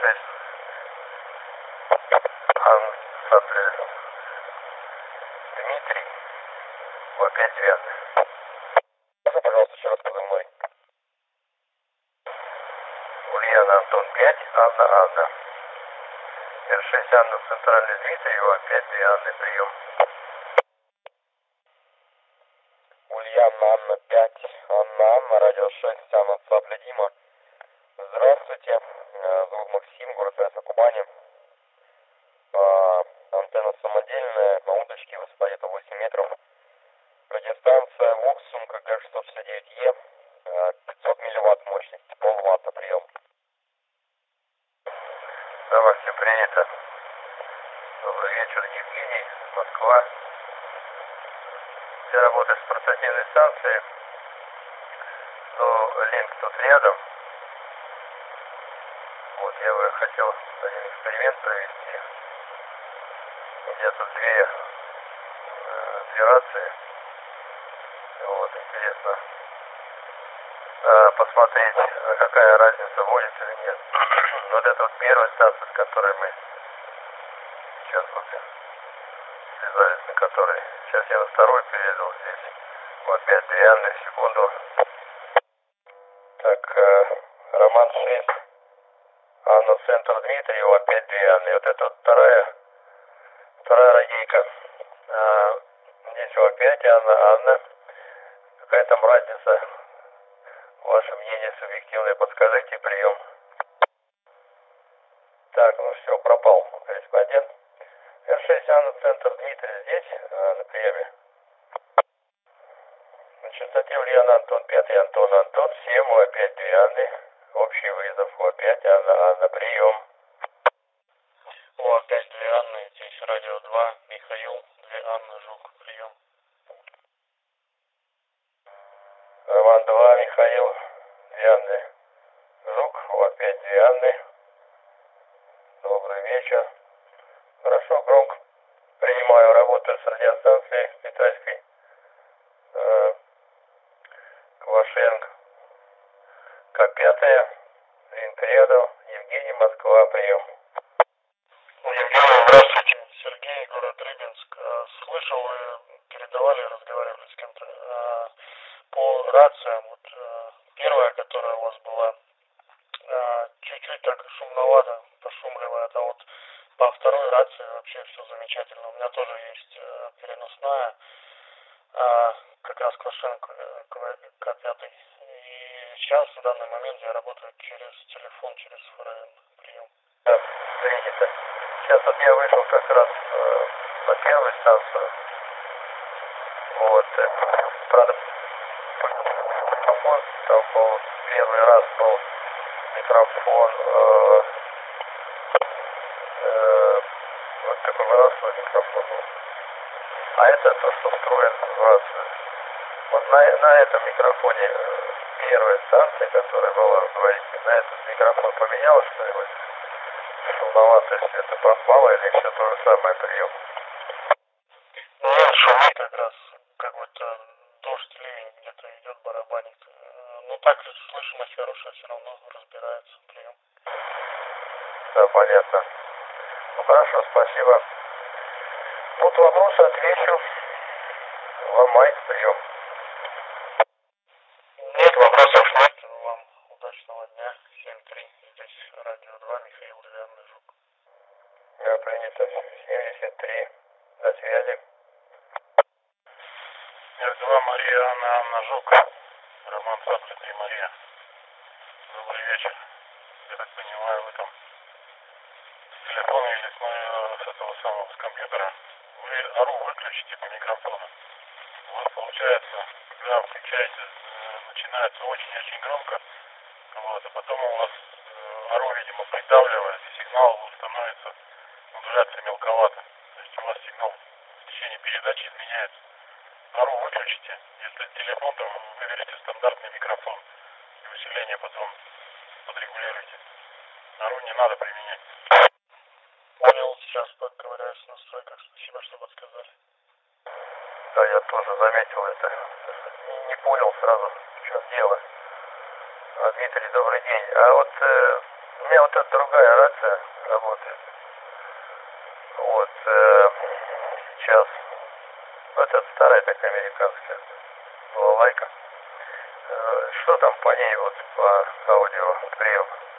6 Ансабль Дмитрий, опять 9. Пожалуйста, еще раз позывной. Ульяна Антон 5, Анна Анна. Р6 Анна, центральный Дмитрий, опять 2 Анны, прием. Ульяна Анна 5, Анна Анна, радио 6, Анна Сабля Дима. Здравствуйте, зовут Максим, город Ясно-Кубани. Антенна самодельная, на удочке, высота где-то 8 метров. Радиостанция Воксум, КГ-669Е, 500 милливатт мощность, полватта, прием. Давайте, принято. Добрый вечер, Евгений, Москва. Я работаю с портативной станцией, но линк тут рядом. Вот, я бы хотел один эксперимент провести. У меня тут две рации. Вот, интересно посмотреть, какая разница, вводит или нет. Вот это вот первая станция, с которой мы сейчас вот связались, на которой. Сейчас я на второй перейду здесь. Вот 5 реальных секунду. Так, Роман 6. Анна, центр Дмитрий, опять 2 Анны. Вот это вот вторая радийка. Здесь опять Анна, Анна. Какая там разница? Ваше мнение субъективное, подскажите, прием. Так, ну все, пропал корреспондент. Р6 Анна, центр Дмитрий здесь, на приеме. На частоте Ульяна Антон 5, Антон Антон, всем опять 2 Анны. Общий вызов, опять Анна, Анна, прием. Опять 2 Анны, здесь радио 2, Михаил, 2 Анны, Жук, прием. Роман 2, Михаил, 2 Анны, Жук, опять 2 Анны. Добрый вечер. Хорошо, громко принимаю, работаю с радиостанцией китайской. Квашенко. К5, линк рядом, Евгений, Москва, прием. Евгений, здравствуйте. Сергей, город Рыбинск. Слышал, вы передавали, разговаривали с кем-то по рациям. Вот первая, которая у вас была, чуть-чуть так шумновато, пошумливает, а вот по второй рации вообще все замечательно. У меня тоже есть переносная, как раз Квашенко К5. И сейчас, в данный момент, я работаю через телефон, через ФРН. Прием. Да, принято. Сейчас вот я вышел как раз на первую станцию. Вот. Правда, микрофон там был первый раз, был микрофон вот такой выносной микрофон был. А это то, что встроен в рацию. Вот на этом микрофоне первая станция, которая была, говорите, на этот микрофон поменялось что-нибудь? Шумновато, если это пропало, или все то же самое, прием? Нет, шумит как раз, как будто дождь, ливень где-то идет, барабанит. Ну так, слышимость хорошая, все равно разбирается, прием. Да, понятно. Ну хорошо, спасибо. Вот вопросы отвечу. Вам майк, прием. Нет, вопросов нет. Вам удачного дня. 7-3. Здесь радио 2, Михаил Древянный, Жук. Да, принято. 73. До связи. Р2, Мария, Анна, Анна, Жук. Роман Сабля 3, Мария. Добрый вечер. Я так понимаю, вы там с телефона или с этого самого, с компьютера. Вы ору выключите по микрофону. У вас получается, когда включаете, начинается очень-очень громко. Вот, а потом у вас ору, видимо, придавливает, и сигнал становится, модуляция мелковата. То есть у вас сигнал в течение передачи изменяется. Ору выключите, если телефон, то выберите стандартный микрофон. И усиление потом подрегулируйте. Ору не надо применять. Понял, сейчас поковыряюсь в настройках. Спасибо, что подсказали. Да, я тоже заметил это. Не понял сразу, в чем дело. Дмитрий, добрый день. А вот У меня вот эта другая рация работает. Вот сейчас. Вот это старая такая американская балалайка. Что там по ней вот по аудио прием?